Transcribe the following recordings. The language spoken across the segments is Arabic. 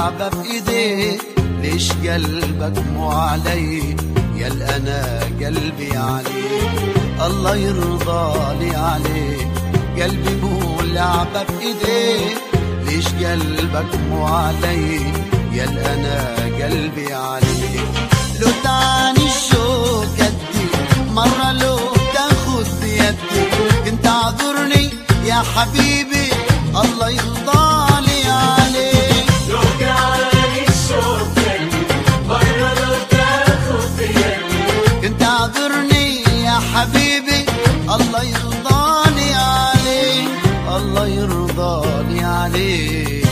لعبة بإيديك، ليش قلبك مو علي؟ يل أنا قلبي عليك، الله يرضى لي عليك. قلبي مو لعبة بإيديك، ليش قلبك مو علي؟ يل أنا قلبي عليك. لو تعني الشوق قدي مرة، لو تاخد بيدي كنت اعذرني يا حبيبي، الله يرضى لي عليك. لو تعني الشوق قدي مرة، لو تاخد بيدي كنت اعذرني يا حبيبي، الله يرضى لي عليك، الله يرضى لي عليك.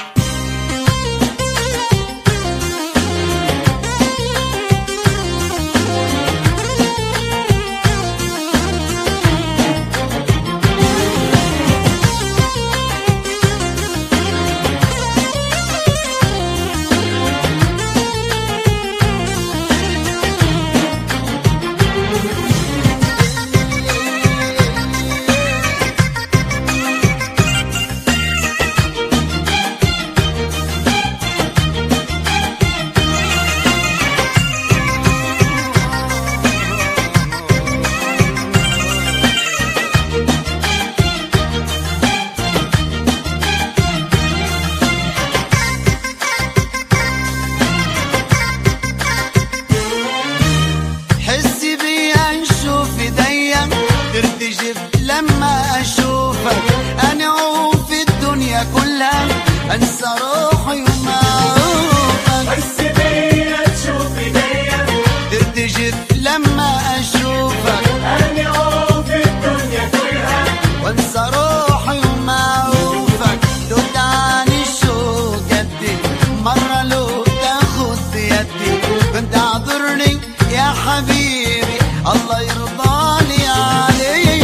لما أشوفك أنا في الدنيا كلها أنسى روحي وما أعوفك. حس بيا تشوف ايديا ترتجف لما أشوفك أنا في الدنيا كلها وأنسى روحي وما أعوفك. لو تعني الشوق قدي مرة، لو تاخد بيدي كنت اعذرني يا حبيبي، الله يرضى لي عليك.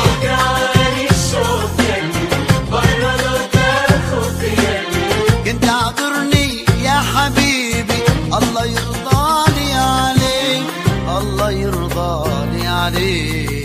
حبيبي الله يرضى لي عليك، الله يرضى لي عليك.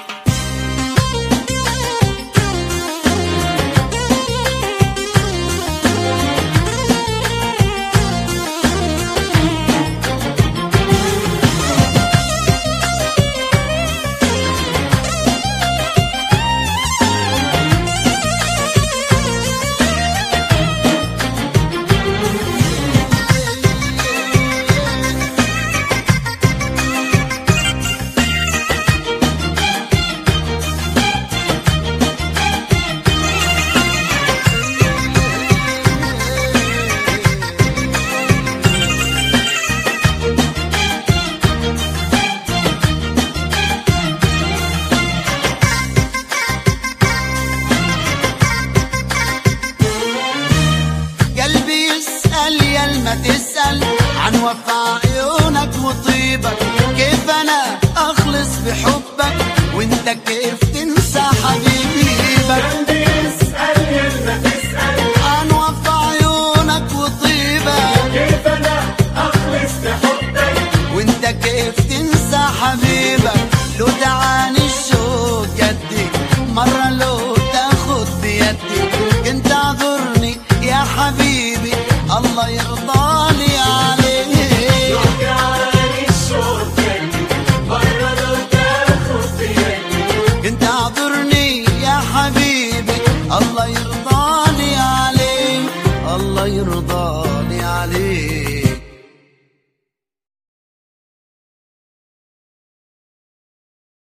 ما تسأل عن وفاء عيونك وطيبك، كيف أنا أخلص بحبك وانت كيف